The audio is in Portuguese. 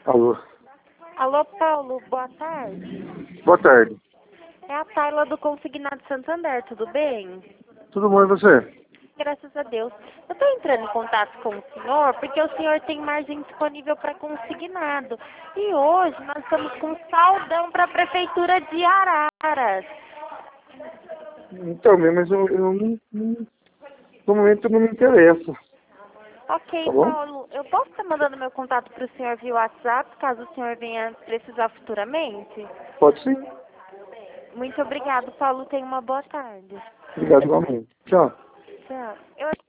Alô. Alô, Paulo, boa tarde. Boa tarde. É a Tayla do Consignado Santander, tudo bem? Tudo bom e você? Graças a Deus. Eu estou entrando em contato com o senhor porque o senhor tem margem disponível para consignado. E hoje nós estamos com saldão para a Prefeitura de Araras. Então, mas eu no momento não me interessa, Ok, tá bom? Paulo, eu posso estar mandando meu contato para o senhor via WhatsApp, caso o senhor venha precisar futuramente? Pode sim. Muito obrigado, Paulo. Tenha uma boa tarde. Obrigado igualmente. Tchau. Tchau.